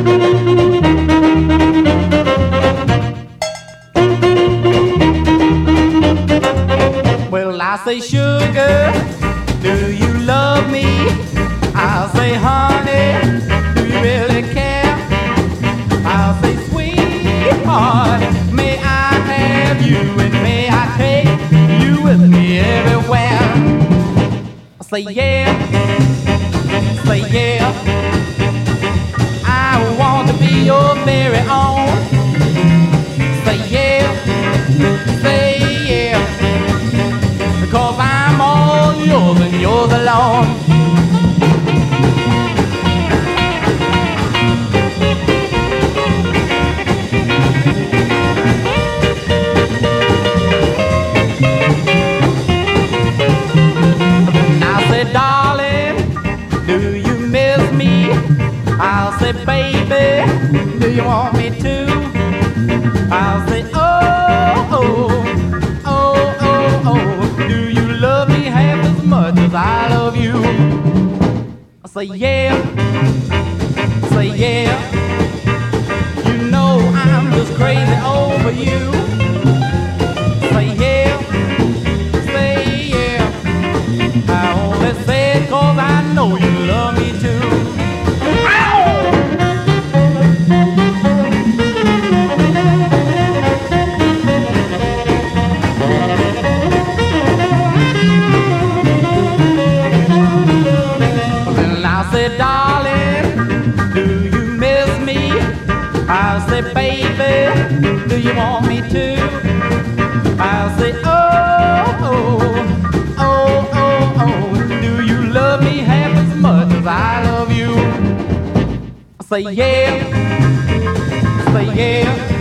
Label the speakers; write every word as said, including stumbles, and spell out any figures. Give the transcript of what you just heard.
Speaker 1: Well, I say, sugar, do you love me? I'll say, honey, do you really care? I'll say, sweetheart, may I have you and may I take you with me everywhere? I say, yeah, say, yeah, I want to be your very own. Say, yeah, say, yeah, because I'm all yours and yours alone. And I said, darling, do you miss me? I'll say, baby, do you want me to? I'll say, oh, oh, oh, oh, oh, do you love me half as much as I love you? I say, yeah, say, yeah, you know I'm just crazy over you. Say, yeah, say, yeah, I only say it 'cause I know you love me too. I said, darling, do you miss me? I'll say, baby, do you want me to? I'll say, oh, oh, oh, oh, oh, do you love me half as much as I love you? I say, yeah, say, yeah.